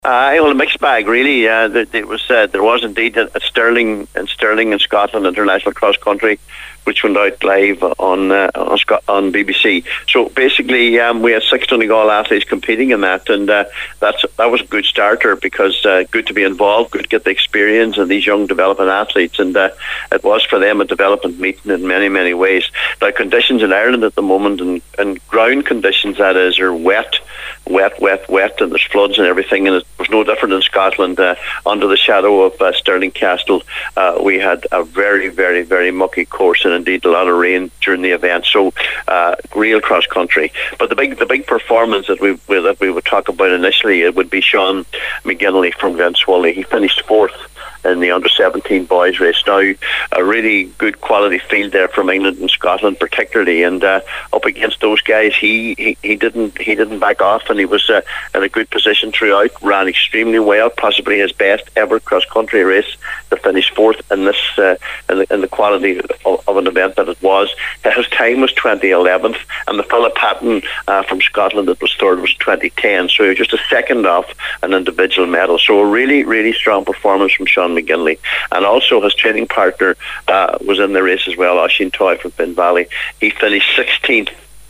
Well, a mixed bag, really. There was indeed a Stirling in Scotland international cross country, which went out live on BBC. So basically, we had 6 Donegal athletes competing in that, and that was a good starter because good to be involved, good to get the experience of these young developing athletes, and it was for them a development meeting in many ways. Now, conditions in Ireland at the moment, and ground conditions that is, are wet, and there's floods and everything, and it was no different in Scotland. Under the shadow of Stirling Castle, we had a very mucky course, and indeed a lot of rain during the event. So real cross country. But the big performance that we would talk about initially, it would be Sean McGinley from Glenswally. He finished 4th in the under-17 boys race. Now, a really good quality field there from England and Scotland particularly, and up against those guys, he didn't back off, and he was in a good position throughout. Ran extremely well, possibly his best ever cross-country race, to finish 4th in this in the quality of an event that it was. His time was 2011th, and the fella Patton from Scotland that was 3rd was 2010. So he was just a second off an individual medal. So a really strong performance from Sean McGinley, and also his training partner was in the race as well, Oisin Toy from Finn Valley. He finished 16th.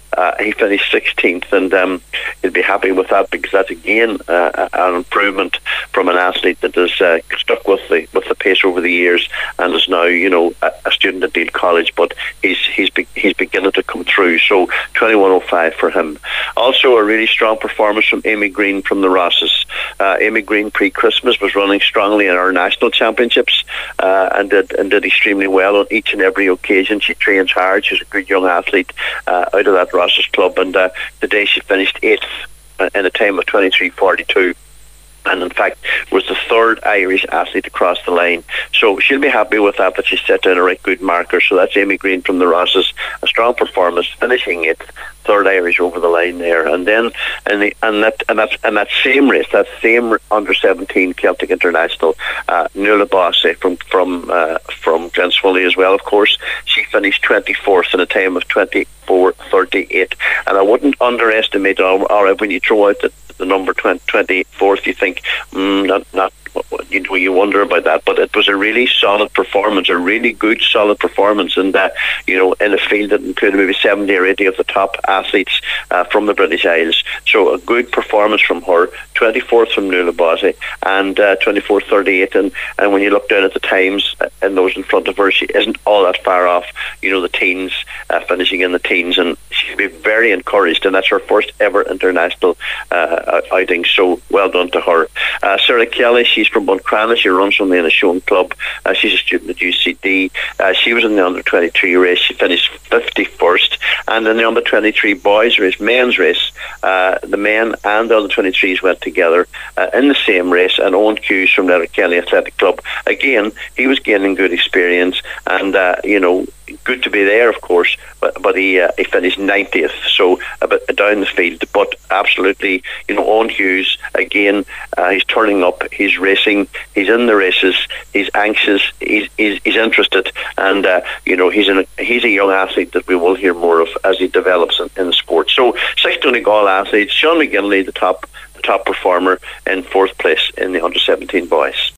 And he'll be happy with that, because that's again an improvement from an athlete that has stuck with the pace over the years and is now a student at Deal College, but he's beginning to come through. So 21:05 for him. Also a really strong performance from Amy Green from the Rosses. Amy Green pre-Christmas was running strongly in our national championships and did extremely well on each and every occasion. She trains hard. She's a good young athlete out of that Rosses club, and today she finished 8th in a time of 23:42. And in fact was the 3rd Irish athlete to cross the line. So she'll be happy with that she set down a right good marker. So that's Amy Green from the Rosses, a strong performance, finishing 8th, 3rd Irish over the line there. And then in that same race, that same under-17 Celtic International, Nuala Bosse from Glenswally as well, of course, she finished 24th in a time of 24:38. And I wouldn't underestimate, or when you throw out the number 24th, you think not you wonder about that, but it was a really solid performance, a really good solid performance, and in a field that included maybe 70 or 80 of the top athletes from the British Isles. So a good performance from her. 24th from Nuala Bosse, and 24:38, and when you look down at the times and those in front of her, she isn't all that far off the teens, finishing in the teens, and she'll be very encouraged, and that's her first ever international outing. So well done to her. Sarah Kelly, she's from Buncrana. She runs from the Inishowen club. She's a student at UCD. She was in the under-23 race. She finished 51st. And in the under-23 boys race, men's race, the men and the under-23s went together in the same race. And Owen Hughes from Letterkenny Athletic Club, again, he was gaining good experience, and good to be there, of course, but he finished 90th, so a bit down the field. But absolutely, Owen Hughes, again, he's turning up, he's racing, he's in the races, he's anxious, he's interested, and he's a young athlete that we will hear more of as he develops in the sport. So 6 Donegal athletes. Sean McGinley, the top performer, in 4th place in the under-17 boys.